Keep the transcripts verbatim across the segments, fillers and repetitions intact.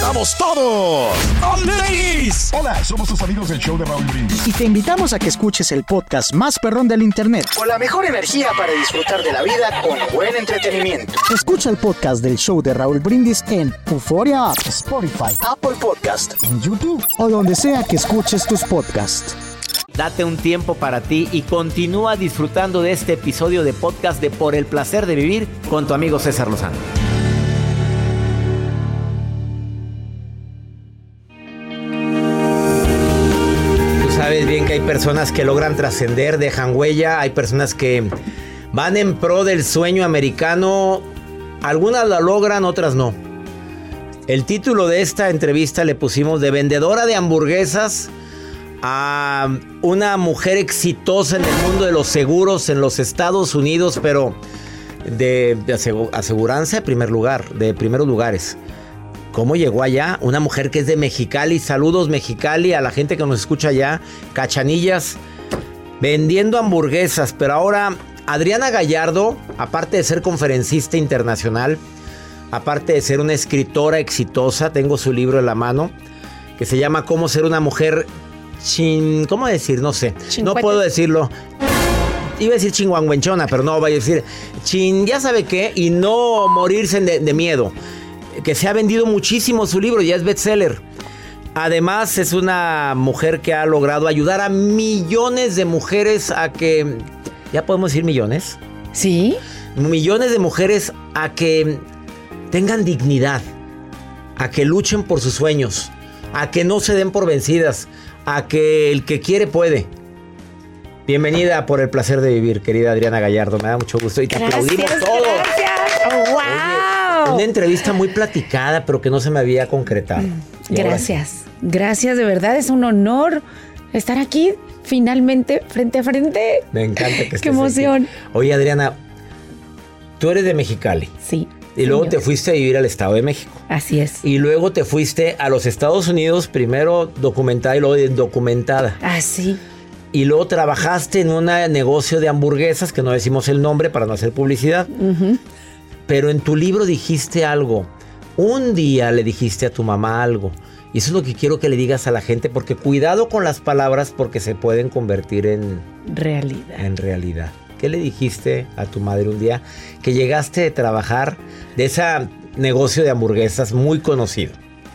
estamos todos. ¡Ladies! Hola, somos tus amigos del show de Raúl Brindis. Y te invitamos a que escuches el podcast más perrón del internet. Con la mejor energía para disfrutar de la vida con buen entretenimiento. Escucha el podcast del show de Raúl Brindis en Euforia App, Spotify, Apple Podcast, en YouTube o donde sea que escuches tus podcasts. Date un tiempo para ti y continúa disfrutando de este episodio de podcast de Por el Placer de Vivir con tu amigo César Lozano. Tú sabes bien que hay personas que logran trascender, dejan huella, hay personas que van en pro del sueño americano, algunas la logran, otras no. El título de esta entrevista le pusimos de vendedora de hamburguesas a una mujer exitosa en el mundo de los seguros en los Estados Unidos, pero de, de aseguranza de primer lugar, de primeros lugares. ¿Cómo llegó allá? Una mujer que es de Mexicali. Saludos, Mexicali, a la gente que nos escucha allá. Cachanillas, vendiendo hamburguesas. Pero ahora, Adriana Gallardo, aparte de ser conferencista internacional, aparte de ser una escritora exitosa, tengo su libro en la mano, que se llama Cómo ser una mujer Chin, ¿cómo decir? No sé. Chincuete. No puedo decirlo. Iba a decir chinguanguenchona, pero no, voy a decir chin, ya sabe qué, y no morirse de, de miedo. Que se ha vendido muchísimo su libro, ya es bestseller. Además, es una mujer que ha logrado ayudar a millones de mujeres a que... ¿Ya podemos decir millones? Sí. Millones de mujeres a que tengan dignidad, a que luchen por sus sueños, a que no se den por vencidas, a que el que quiere puede. Bienvenida a Por el Placer de Vivir, querida Adriana Gallardo. Me da mucho gusto y te gracias, aplaudimos todos. Gracias. Oh, wow. Oye, una entrevista muy platicada, pero que no se me había concretado. Gracias. Gracias, de verdad. Es un honor estar aquí finalmente frente a frente. Me encanta que estés Qué emoción. Aquí. Oye, Adriana, tú eres de Mexicali. Sí. Y luego señor. te fuiste a vivir al Estado de México. Así es. Y luego te fuiste a los Estados Unidos, primero documentada y luego indocumentada. Así. Y luego trabajaste en un negocio de hamburguesas, que no decimos el nombre para no hacer publicidad. Uh-huh. Pero en tu libro dijiste algo. Un día le dijiste a tu mamá algo. Y eso es lo que quiero que le digas a la gente, porque cuidado con las palabras porque se pueden convertir en... Realidad. En realidad. ¿Qué le dijiste a tu madre un día que llegaste de trabajar de ese negocio de hamburguesas muy conocido?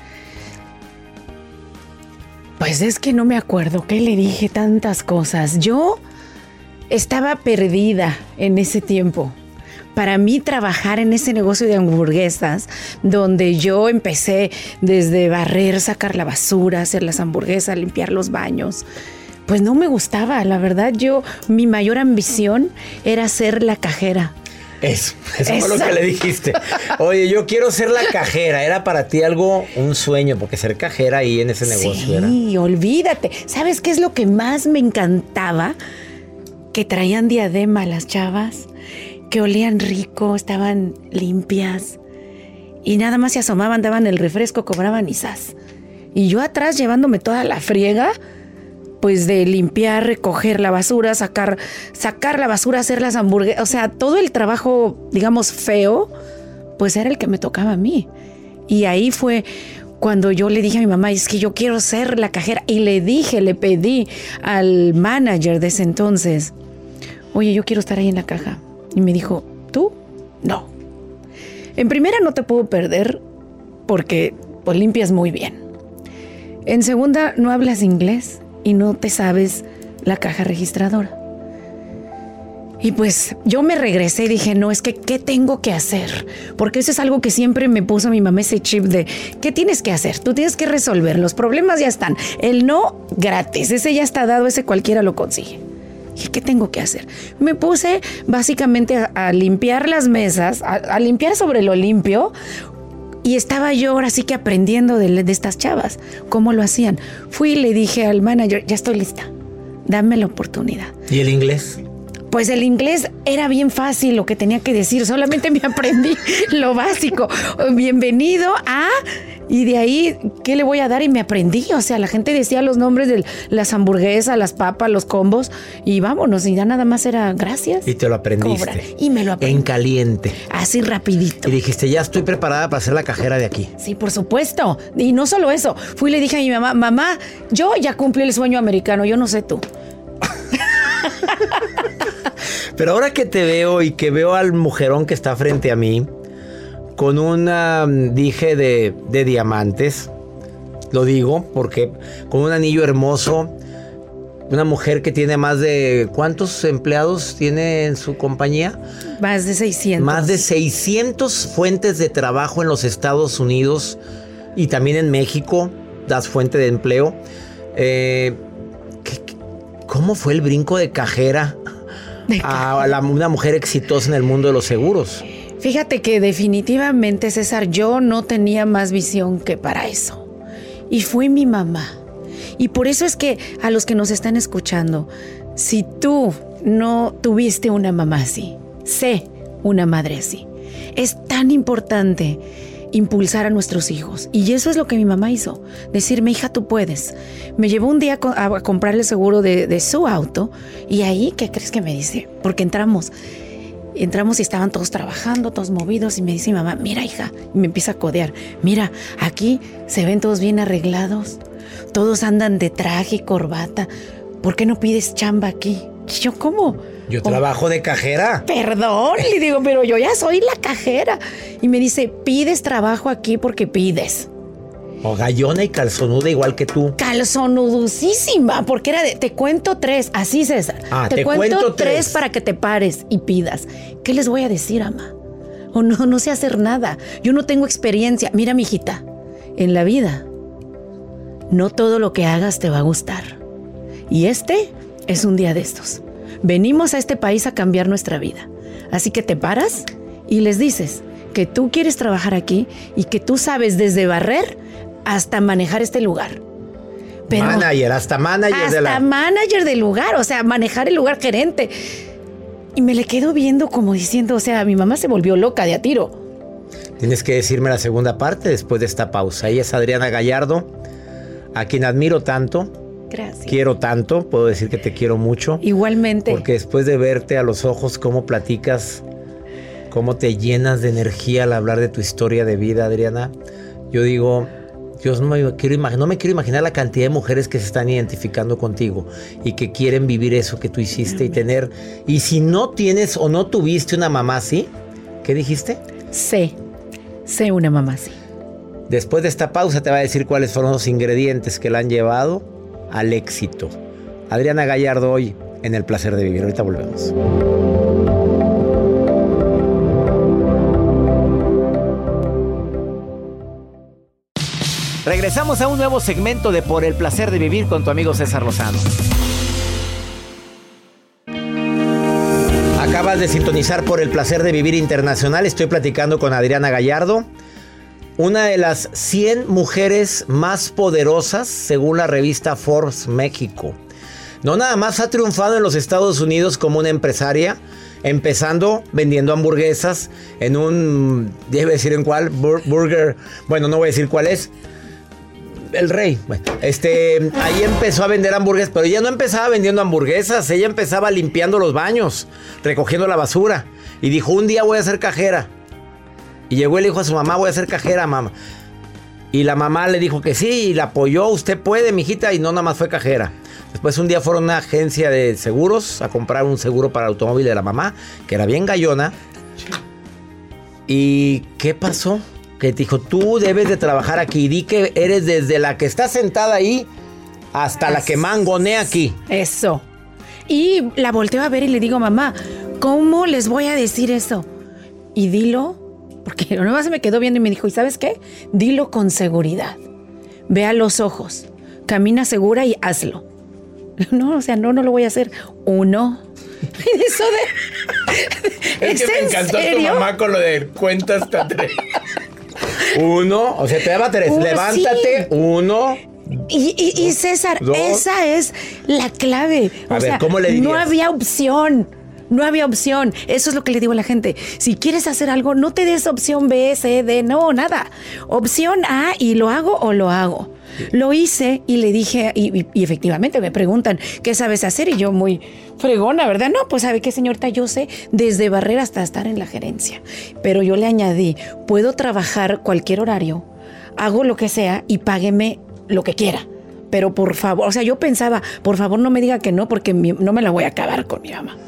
Pues es que no me acuerdo que le dije tantas cosas. Yo estaba perdida en ese tiempo. Para mí trabajar en ese negocio de hamburguesas, donde yo empecé desde barrer, sacar la basura, hacer las hamburguesas, limpiar los baños, pues no me gustaba, la verdad. Yo, mi mayor ambición era ser la cajera. Eso, eso fue lo que le dijiste. Oye, yo quiero ser la cajera. Era para ti algo, un sueño, porque ser cajera ahí en ese negocio sí, era... Sí, olvídate. ¿Sabes qué es lo que más me encantaba? Que traían diadema las chavas, que olían rico, estaban limpias y nada más se asomaban, daban el refresco, cobraban y zas. Y yo atrás llevándome toda la friega, pues de limpiar, recoger la basura, sacar, sacar la basura, hacer las hamburguesas, o sea, todo el trabajo, digamos, feo, pues era el que me tocaba a mí. Y ahí fue cuando yo le dije a mi mamá, es que yo quiero ser la cajera. Y le dije, le pedí al manager de ese entonces, oye, yo quiero estar ahí en la caja. Y me dijo, ¿tú? No. En primera no te puedo perder porque pues limpias muy bien. En segunda, no hablas inglés y no te sabes la caja registradora. Y pues yo me regresé y dije, no, es que ¿qué tengo que hacer? Porque eso es algo que siempre me puso mi mamá, ese chip de ¿qué tienes que hacer? Tú tienes que resolver, los problemas ya están. El no, gratis, ese ya está dado, ese cualquiera lo consigue. Y ¿qué tengo que hacer? Me puse básicamente a, a limpiar las mesas, a, a limpiar sobre lo limpio. Y estaba yo ahora sí que aprendiendo de, de estas chavas, cómo lo hacían. Fui y le dije al manager, ya estoy lista, dame la oportunidad. ¿Y el inglés? Pues el inglés era bien fácil lo que tenía que decir, solamente me aprendí lo básico. Bienvenido a Y de ahí, ¿qué le voy a dar? Y me aprendí. O sea, la gente decía los nombres de las hamburguesas, las papas, los combos. Y vámonos. Y ya nada más era gracias. Y te lo aprendiste. Cobra. Y me lo aprendí. En caliente. Así rapidito. Y dijiste, ya estoy preparada para ser la cajera de aquí. Sí, por supuesto. Y no solo eso. Fui y le dije a mi mamá, mamá, yo ya cumplí el sueño americano. Yo no sé tú. Pero ahora que te veo y que veo al mujerón que está frente a mí, con un um, dije de, de diamantes, lo digo porque con un anillo hermoso, una mujer que tiene más de, ¿cuántos empleados tiene en su compañía? Más de seiscientos. Más de seiscientas fuentes de trabajo en los Estados Unidos y también en México, das fuente de empleo. Eh, ¿Cómo fue el brinco de cajera a la, una mujer exitosa en el mundo de los seguros? Fíjate que definitivamente, César, yo no tenía más visión que para eso. Y fue mi mamá. Y por eso es que a los que nos están escuchando, si tú no tuviste una mamá así, sé una madre así. Es tan importante impulsar a nuestros hijos. Y eso es lo que mi mamá hizo. Decirme, hija, tú puedes. Me llevó un día a, a comprarle seguro de, de su auto. Y ahí, ¿qué crees que me dice? Porque entramos... Entramos y estaban todos trabajando, todos movidos, y me dice mi mamá, mira, hija, y me empieza a codear, mira, aquí se ven todos bien arreglados, todos andan de traje y corbata, ¿por qué no pides chamba aquí? Y yo, ¿cómo? Yo ¿Cómo? Trabajo de cajera. Perdón, le digo, pero yo ya soy la cajera. Y me dice, pides trabajo aquí porque pides. O gallona y calzonuda igual que tú. Calzonudusísima, porque era de, te cuento tres, así César. Ah, te, te cuento, cuento tres, tres para que te pares y pidas. ¿Qué les voy a decir, ama? O no, no sé hacer nada. Yo no tengo experiencia. Mira, mijita, en la vida, no todo lo que hagas te va a gustar. Y este es un día de estos. Venimos a este país a cambiar nuestra vida. Así que te paras y les dices que tú quieres trabajar aquí y que tú sabes desde barrer hasta manejar este lugar. Pero manager, hasta manager hasta de la... manager del lugar, o sea, manejar el lugar, gerente. Y me le quedo viendo como diciendo, o sea, mi mamá se volvió loca de a tiro. Tienes que decirme la segunda parte después de esta pausa. Ella es Adriana Gallardo, a quien admiro tanto. Gracias. Quiero tanto, puedo decir que te quiero mucho. Igualmente. Porque después de verte a los ojos, cómo platicas, cómo te llenas de energía al hablar de tu historia de vida, Adriana, yo digo... Dios, no me, quiero imag- no me quiero imaginar la cantidad de mujeres que se están identificando contigo y que quieren vivir eso que tú hiciste y tener. Y si no tienes o no tuviste una mamá así, ¿qué dijiste? Sé, sé una mamá así. Después de esta pausa te va a decir cuáles fueron los ingredientes que la han llevado al éxito. Adriana Gallardo hoy en El Placer de Vivir. Ahorita volvemos. Regresamos a un nuevo segmento de Por el Placer de Vivir con tu amigo César Lozano. Acabas de sintonizar Por el Placer de Vivir Internacional. Estoy platicando con Adriana Gallardo, una de las cien mujeres más poderosas según la revista Forbes México. No nada más ha triunfado en los Estados Unidos como una empresaria, empezando vendiendo hamburguesas en un, debe decir en cuál, Bur- burger, bueno, no voy a decir cuál es, El Rey. Bueno, este, ahí empezó a vender hamburguesas, pero ella no empezaba vendiendo hamburguesas, ella empezaba limpiando los baños, recogiendo la basura, y dijo, un día voy a ser cajera. Y llegó y le dijo a su mamá, voy a ser cajera, mamá. Y la mamá le dijo que sí, y la apoyó, usted puede, mijita, y no nada más fue cajera. Después un día fueron a una agencia de seguros a comprar un seguro para el automóvil de la mamá, que era bien gallona. ¿Y qué pasó? Que te dijo, tú debes de trabajar aquí. Di que eres desde la que está sentada ahí hasta la que mangonea aquí. Eso. Y la volteo a ver y le digo, mamá, ¿cómo les voy a decir eso? Y dilo, porque nomás se me quedó viendo y me dijo, ¿y sabes qué? Dilo con seguridad. Ve a los ojos, camina segura y hazlo. No, o sea, no, no lo voy a hacer. Uno. Eso de... Es, es que me encantó tu mamá con lo de cuenta hasta tres. Uno, o sea, te daba tres. Uno, levántate, sí. Uno. Y, y, y César, dos. Esa es la clave. O a ver, sea, ¿cómo le dirías? No había opción. No había opción. Eso es lo que le digo a la gente. Si quieres hacer algo, no te des opción B, C, D, no, nada. Opción A y lo hago o lo hago. Lo hice y le dije, y, y, y efectivamente me preguntan, ¿qué sabes hacer? Y yo muy fregona, ¿verdad? No, pues ¿sabe qué, señorita? Yo sé desde barrer hasta estar en la gerencia. Pero yo le añadí, puedo trabajar cualquier horario, hago lo que sea y págueme lo que quiera. Pero por favor, o sea, yo pensaba, por favor no me diga que no, porque mi, no me la voy a acabar con mi mamá.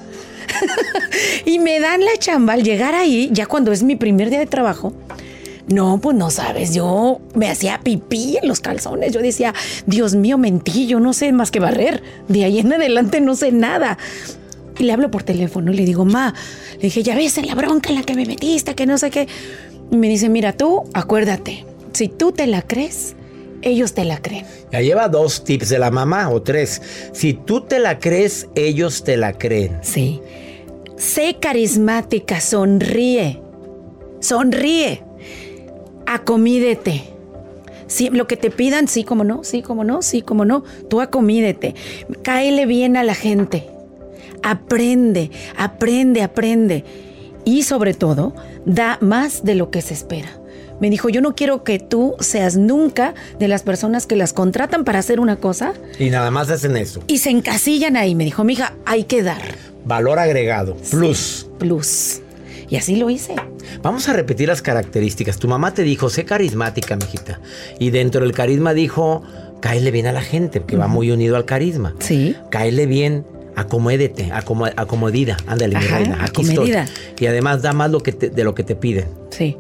Y me dan la chamba al llegar ahí, ya cuando es mi primer día de trabajo. No, pues no sabes, yo me hacía pipí en los calzones. Yo decía, Dios mío, mentí, yo no sé más que barrer. De ahí en adelante no sé nada. Y le hablo por teléfono y le digo, ma, le dije, ya ves en la bronca en la que me metiste, que no sé qué. Y me dice, mira, tú, acuérdate, si tú te la crees, ellos te la creen. Ya lleva dos tips de la mamá o tres. Si tú te la crees, ellos te la creen. Sí. Sé carismática, sonríe. Sonríe. Acomídete. Sí, lo que te pidan, sí, como no, sí, como no, sí, como no. Tú acomídete. Cáele bien a la gente. Aprende, aprende, aprende. Y sobre todo, da más de lo que se espera. Me dijo, yo no quiero que tú seas nunca de las personas que las contratan para hacer una cosa. Y nada más hacen eso. Y se encasillan ahí. Me dijo, mija, hay que dar. Valor agregado, plus. Sí, plus. Y así lo hice. Vamos a repetir las características. Tu mamá te dijo, sé carismática, mijita. Y dentro del carisma dijo, cáele bien a la gente, que uh-huh. va muy unido al carisma. Sí. Cáele bien, acomódete, acom- acomodida. Ándale, mi reina, aquí estoy. Y además da más lo que te, de lo que te piden. Sí.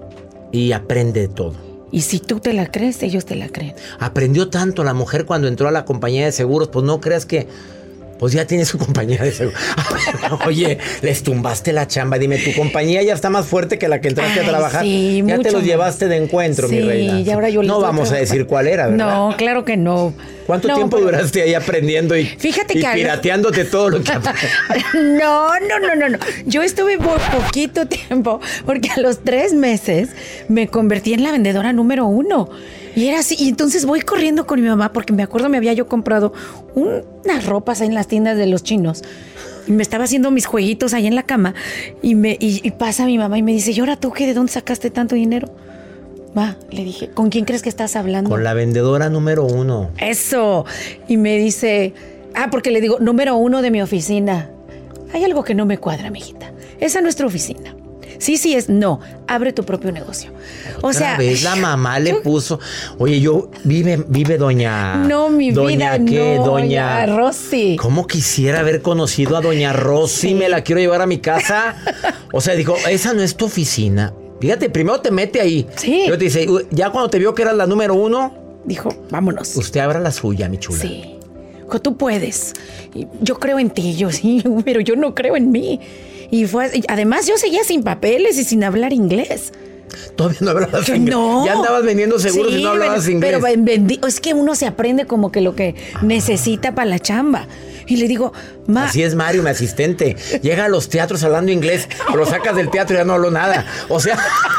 Y aprende de todo. Y si tú te la crees, ellos te la creen. Aprendió tanto la mujer cuando entró a la compañía de seguros, pues no creas que... Pues ya tiene su compañía de seguros. Oye, les tumbaste la chamba. Dime, tu compañía ya está más fuerte que la que entraste Ay, a trabajar. Sí, ya te los más. llevaste de encuentro, sí, mi reina. Y ahora yo no vamos a, a decir cuál era, ¿verdad? No, claro que no. ¿Cuánto no, tiempo pero... duraste ahí aprendiendo y, Fíjate y que pirateándote todo lo que aprendiste? No, no, no, no, no. Yo estuve por poquito tiempo, porque a los tres meses me convertí en la vendedora número uno. Y era así, y entonces voy corriendo con mi mamá, porque me acuerdo me había yo comprado un, unas ropas ahí en las tiendas de los chinos. Y me estaba haciendo mis jueguitos ahí en la cama. Y, me, y, y pasa mi mamá y me dice, ¿y ahora tú qué? ¿De dónde sacaste tanto dinero? Va, le dije, ¿con quién crees que estás hablando? Con la vendedora número uno. Eso. Y me dice, ah, porque le digo, número uno de mi oficina. Hay algo que no me cuadra, mijita. Esa es nuestra oficina. Sí, sí es, no, abre tu propio negocio. Otra o sea, vez la mamá le yo, puso, oye, yo, vive, vive doña... No, mi doña vida, ¿qué? no, Doña Rosy. ¿Cómo quisiera haber conocido a doña Rosy? Sí. Me la quiero llevar a mi casa. O sea, dijo, esa no es tu oficina. Fíjate, primero te mete ahí. Sí. Yo te dice, ya cuando te vio que eras la número uno... Dijo, vámonos. Usted abra la suya, mi chula. Sí. Dijo, tú puedes. Yo creo en ti, yo sí, pero yo no creo en mí. Y fue, además yo seguía sin papeles y sin hablar inglés. Todavía no hablabas yo, inglés. No. Ya andabas vendiendo seguros sí, y no hablabas pero, inglés. Pero vendí, es que uno se aprende como que lo que ah. necesita para la chamba. Y le digo, ma. Así es Mario, mi asistente. Llega a los teatros hablando inglés, lo sacas del teatro y ya no habló nada. O sea...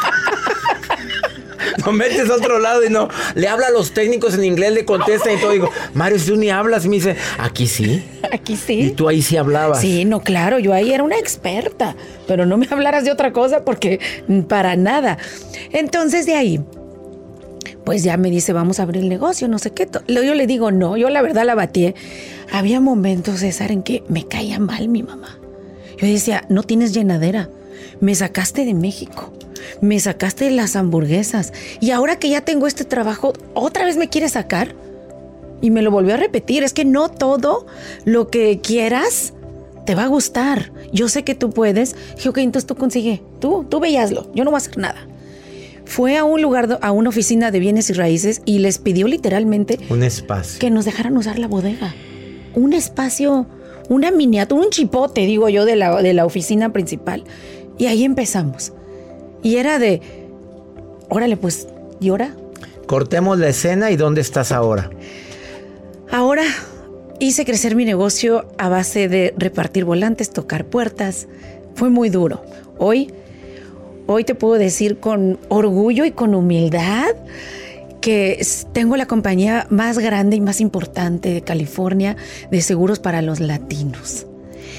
Lo metes a otro lado y no. Le habla a los técnicos en inglés, le contesta y todo. Digo, Mario, si tú ni hablas. Y me dice, aquí sí. Aquí sí. Y tú ahí sí hablabas. Sí, no, claro. Yo ahí era una experta. Pero no me hablaras de otra cosa porque para nada. Entonces de ahí, pues ya me dice, vamos a abrir el negocio, no sé qué. Yo le digo, no, yo la verdad la batí. Había momentos, César, en que me caía mal mi mamá. Yo decía, no tienes llenadera. Me sacaste de México. Me sacaste de las hamburguesas. Y ahora que ya tengo este trabajo, ¿otra vez me quieres sacar? Y me lo volvió a repetir. Es que no todo lo que quieras te va a gustar. Yo sé que tú puedes. Dije, ok, entonces tú consigue. Tú, tú ve y hazlo. Yo no voy a hacer nada. Fue a un lugar, a una oficina de bienes y raíces y les pidió literalmente... Un espacio. Que nos dejaran usar la bodega. Un espacio, una miniatura, un chipote, digo yo, de la, de la oficina principal. Y ahí empezamos. Y era de, órale pues, ¿y ahora? Cortemos la escena y ¿dónde estás ahora? Ahora hice crecer mi negocio a base de repartir volantes, tocar puertas. Fue muy duro. Hoy, hoy te puedo decir con orgullo y con humildad que tengo la compañía más grande y más importante de California de seguros para los latinos.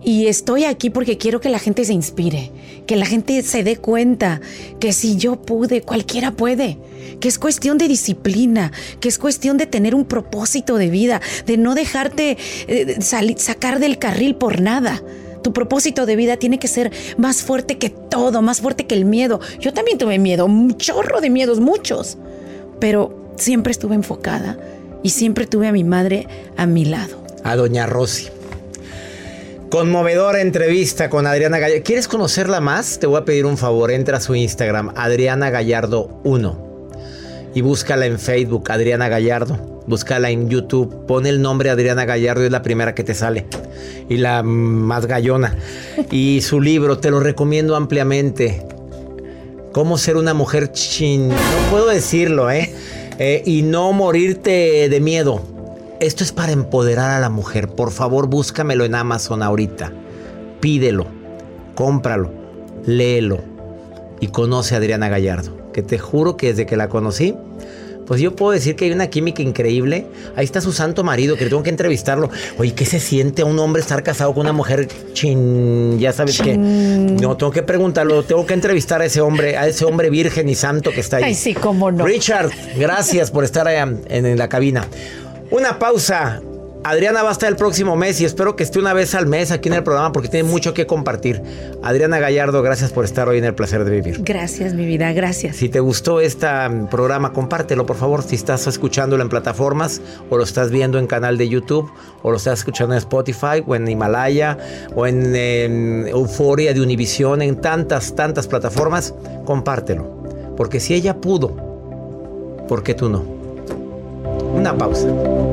Y estoy aquí porque quiero que la gente se inspire, que la gente se dé cuenta que si yo pude, cualquiera puede, que es cuestión de disciplina, que es cuestión de tener un propósito de vida, de no dejarte eh, sali- sacar del carril por nada. Tu propósito de vida tiene que ser más fuerte que todo, más fuerte que el miedo. Yo también tuve miedo, un chorro de miedos, muchos, pero siempre estuve enfocada y siempre tuve a mi madre a mi lado. A doña Rosy. Conmovedora entrevista con Adriana Gallardo. ¿Quieres conocerla más? Te voy a pedir un favor. Entra a su Instagram, Adriana Gallardo uno. Y búscala en Facebook, Adriana Gallardo. Búscala en YouTube. Pon el nombre Adriana Gallardo y es la primera que te sale. Y la más gallona. Y su libro, te lo recomiendo ampliamente. Cómo ser una mujer chin... No puedo decirlo, ¿eh? eh y no morirte de miedo. Esto es para empoderar a la mujer. Por favor, búscamelo en Amazon ahorita. Pídelo, cómpralo, léelo y conoce a Adriana Gallardo. Que te juro que desde que la conocí, pues yo puedo decir que hay una química increíble. Ahí está su santo marido, que tengo que entrevistarlo. Oye, ¿qué se siente a un hombre estar casado con una mujer chin? Ya sabes que no, tengo que preguntarlo, tengo que entrevistar a ese hombre, a ese hombre virgen y santo que está ahí. Ay, sí, cómo no. Richard, gracias por estar allá en, en la cabina. Una pausa. Adriana va a estar el próximo mes y espero que esté una vez al mes aquí en el programa porque tiene mucho que compartir. Adriana Gallardo, gracias por estar hoy en El Placer de Vivir. Gracias, mi vida, gracias. Si te gustó este programa, compártelo, por favor. Si estás escuchándolo en plataformas o lo estás viendo en canal de YouTube o lo estás escuchando en Spotify o en Himalaya o en, en Euforia de Univisión, en tantas, tantas plataformas, compártelo. Porque si ella pudo, ¿por qué tú no? Una pausa.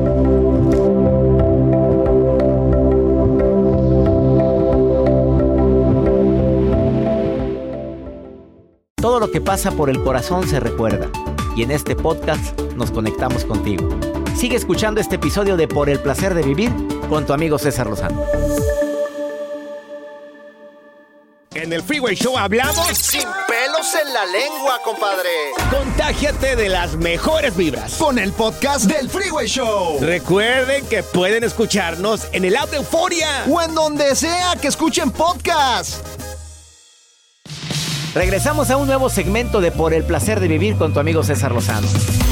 Todo lo que pasa por el corazón se recuerda. Y en este podcast nos conectamos contigo. Sigue escuchando este episodio de Por el Placer de Vivir con tu amigo César Lozano. En el Freeway Show hablamos Sin pelos en la lengua, compadre. Contágiate de las mejores vibras. Con el podcast del Freeway Show. Recuerden que pueden escucharnos en el app de Euforia O en donde sea que escuchen podcast. Regresamos a un nuevo segmento de Por el Placer de Vivir con tu amigo César Lozano.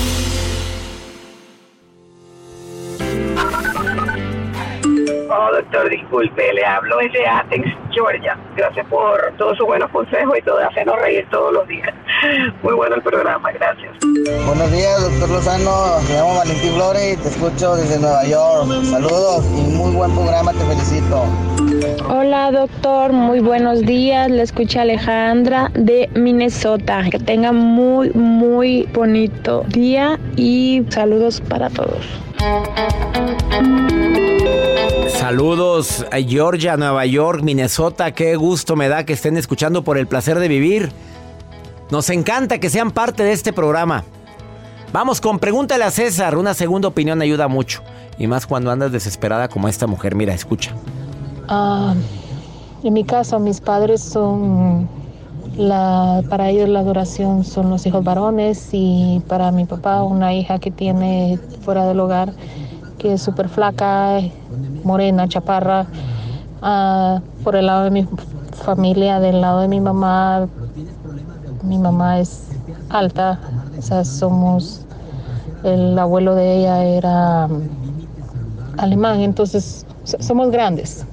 Oh, doctor, disculpe, le hablo desde Athens, Georgia. Gracias por todos sus buenos consejos y todo, hacernos reír todos los días. Muy bueno el programa, gracias. Buenos días, doctor Lozano. Me llamo Valentín Flores y te escucho desde Nueva York. Saludos y muy buen programa, te felicito. Hola, doctor, muy buenos días. Le escucha Alejandra de Minnesota. Que tenga muy, muy bonito día y saludos para todos. Saludos a Georgia, Nueva York, Minnesota. Qué gusto me da que estén escuchando Por el Placer de Vivir. Nos encanta que sean parte de este programa. Vamos con Pregúntale a César. Una segunda opinión ayuda mucho. Y más cuando andas desesperada como esta mujer. Mira, escucha. Uh, en mi caso, mis padres son... La, para ellos la adoración son los hijos varones. Y para mi papá, una hija que tiene fuera del hogar, que es súper flaca, morena, chaparra. Uh, por el lado de mi familia, del lado de mi mamá, mi mamá es alta, o sea, somos, el abuelo de ella era um, alemán, entonces somos grandes.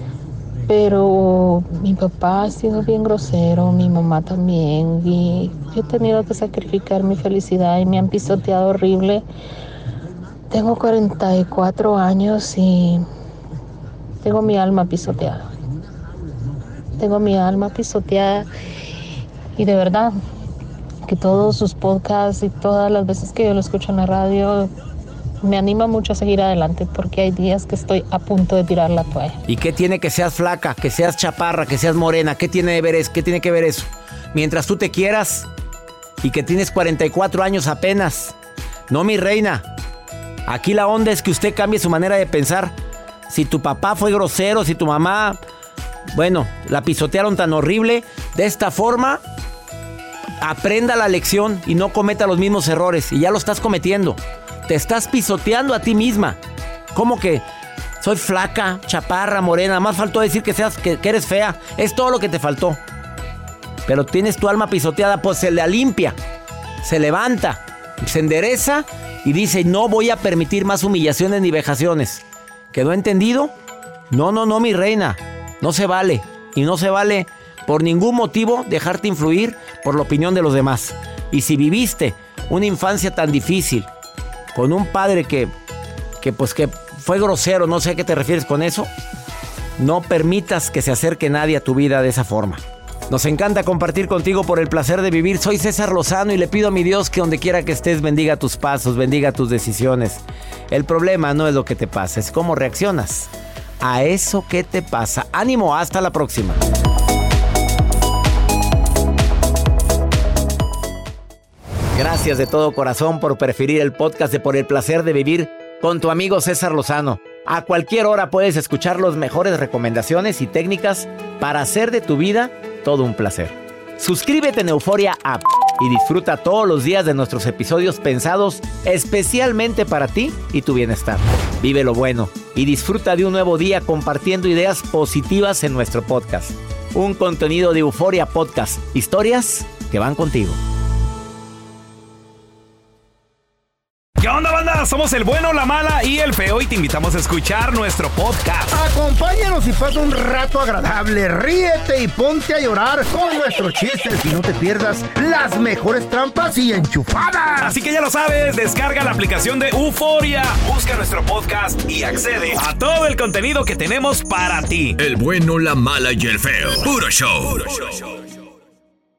Pero mi papá ha sido bien grosero, mi mamá también, y yo he tenido que sacrificar mi felicidad y me han pisoteado horrible. Tengo cuarenta y cuatro años y tengo mi alma pisoteada. Tengo mi alma pisoteada y de verdad que todos sus podcasts y todas las veces que yo lo escucho en la radio me anima mucho a seguir adelante porque hay días que estoy a punto de tirar la toalla. ¿Y qué tiene que seas flaca, que seas chaparra, que seas morena? ¿Qué tiene que ver eso? ¿Qué tiene que ver eso? Mientras tú te quieras y que tienes cuarenta y cuatro años apenas. No, mi reina. Aquí la onda es que usted cambie su manera de pensar. Si tu papá fue grosero, si tu mamá, bueno, la pisotearon tan horrible, de esta forma, aprenda la lección y no cometa los mismos errores. Y ya lo estás cometiendo. Te estás pisoteando a ti misma. ¿Cómo que Soy flaca, chaparra, morena. Más faltó decir que, seas, que, que eres fea. Es todo lo que te faltó. Pero tienes tu alma pisoteada, pues se la limpia. Se levanta, se endereza y dice, no voy a permitir más humillaciones ni vejaciones. ¿Quedó entendido? No, no, no, mi reina. No se vale. Y no se vale por ningún motivo dejarte influir por la opinión de los demás. Y si viviste una infancia tan difícil, con un padre que, que pues que fue grosero, no sé a qué te refieres con eso, no permitas que se acerque nadie a tu vida de esa forma. Nos encanta compartir contigo por el placer de vivir. Soy César Lozano y le pido a mi Dios que donde quiera que estés bendiga tus pasos, bendiga tus decisiones. El problema no es lo que te pasa, es cómo reaccionas a eso que te pasa. Ánimo, hasta la próxima. Gracias de todo corazón por preferir el podcast de Por el Placer de Vivir con tu amigo César Lozano. A cualquier hora puedes escuchar las mejores recomendaciones y técnicas para hacer de tu vida todo un placer. Suscríbete en Euforia App y disfruta todos los días de nuestros episodios pensados especialmente para ti y tu bienestar. Vive lo bueno y disfruta de un nuevo día compartiendo ideas positivas en nuestro podcast. Un contenido de Euforia Podcast. Historias que van contigo. ¿Qué onda, banda? Somos el bueno, la mala y el feo y te invitamos a escuchar nuestro podcast. Acompáñanos y pasa un rato agradable, ríete y ponte a llorar con nuestros chistes y no te pierdas las mejores trampas y enchufadas. Así que ya lo sabes, descarga la aplicación de Euforia, busca nuestro podcast y accede a todo el contenido que tenemos para ti. El bueno, la mala y el feo. Puro show. Puro show.